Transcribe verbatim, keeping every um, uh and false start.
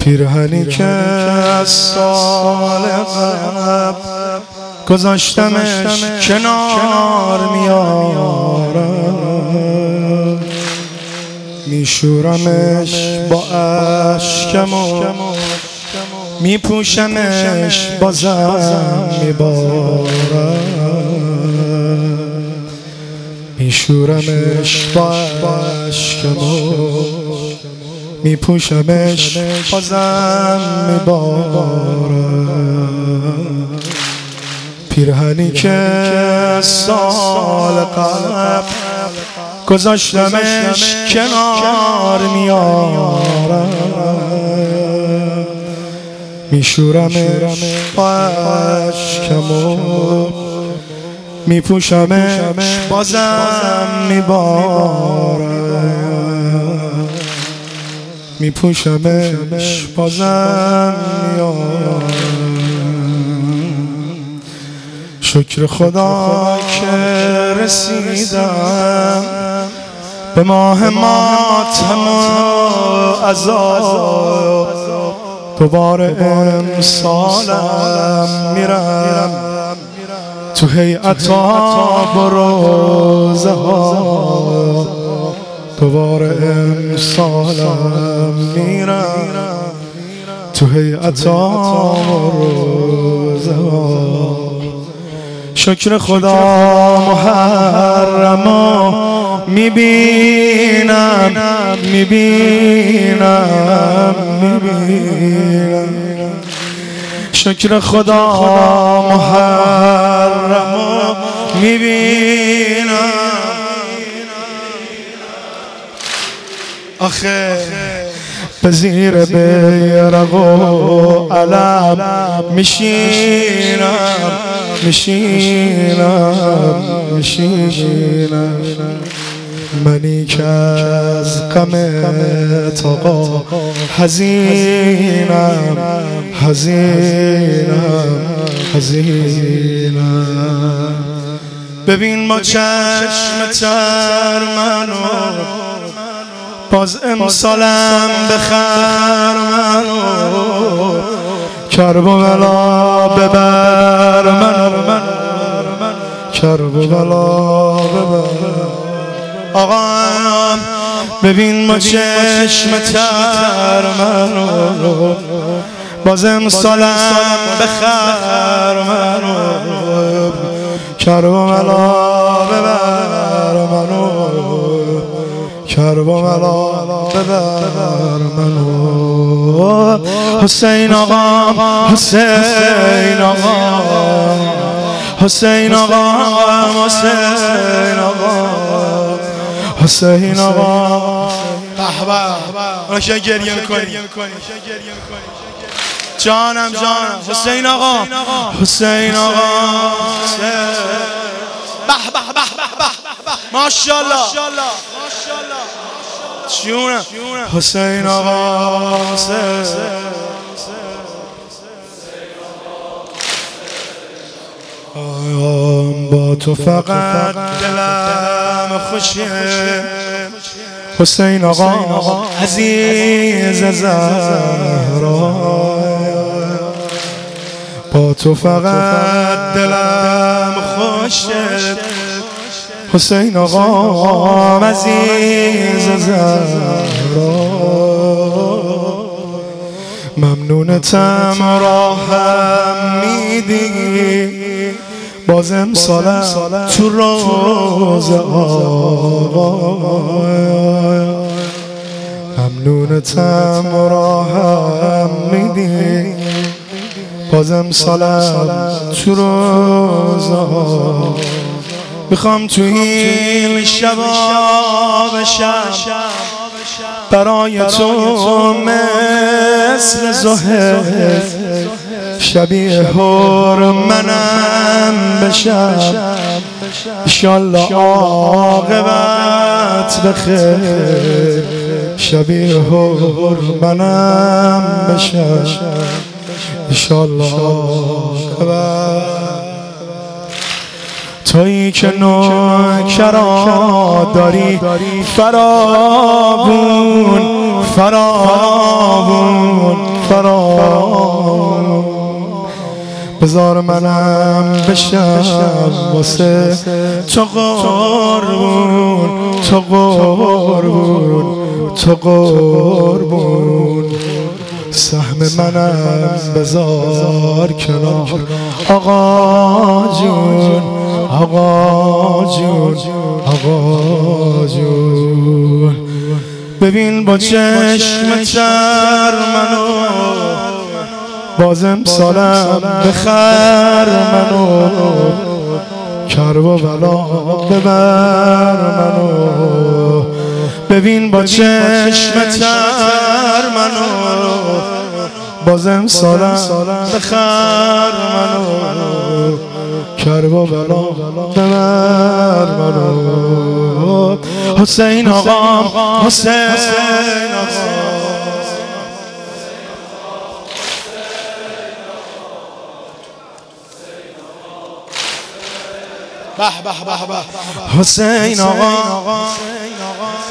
پیرهنی که از سال قبل گذاشتمش کنار میارم، میشورمش با اشکم و میپوشمش بازم میبارم، میشورمش با اشکم و میپوشمش بازم میبارم. پیرهنی که سال قبل گذاشتمش کنار میارم، میشورمش با اشکم و میپوشمش بازم میبارم، میپوشمش بازم میارم. شکر خدا که رسیدم به ماه ماتم و عذاب، دوباره امسالم میرم تو هیئت و روزه ها، دوباره امسالم میرم تو هیئت و روزه ها. شکر خدا محرمو میبینم میبینم میبینم، شکر خدا محرمو میبینم. آخه به زیر بیرق و علم میشینم میشینم میشینم، منی که از غم آقا حزینم حزینم حزینم. ببین با چشم تر منو باز امسالم بخر منو، کرب و بلا ببر منو، کرب و بلا ببر. آقا ببین ما چشم تر منو باز امسالم بخر منو، کرب و بلا ببر منو، کرب و بلا ببر منو. حسین آقا حسین آقا حسین آقا حسین آقا حسین آقا. به به راشه گریه میکنی جانم جانم. حسین آقا حسین آقا به به به به ماشاءالله جونم. حسین آقا با تو فقط دلم خوشه، حسین آقا عزیز زهرا، با تو فقط دلم خوشه، حسین آقا عزیز زهرا. ممنونتم راهم میدی باز امسالم تو روزه آقا، ممنونتم راهم میدی باز امسالم تو روزه آقا. میخوام تو این شبا بشم برای تو مثل زهر، شبیه هر منم بشم انشالله عاقبت بخیر، شبیه هر منم بشم انشالله عاقبت. تویی که نوکرا داری فراوون فراوون فرار بذار منم بشم واسه تو قربون تو قربون تو قربون سهم منم بذار کنار آقا جون آقا جون آقا جون ببین با چشم تر منو بازم سالم بخر منو کرب و بلا ببر منو ببین با چشم تر منو بازم سالم بخر منو کرب و بلا ببر منو حسین آقا حسین آقا به به به به حسین آقا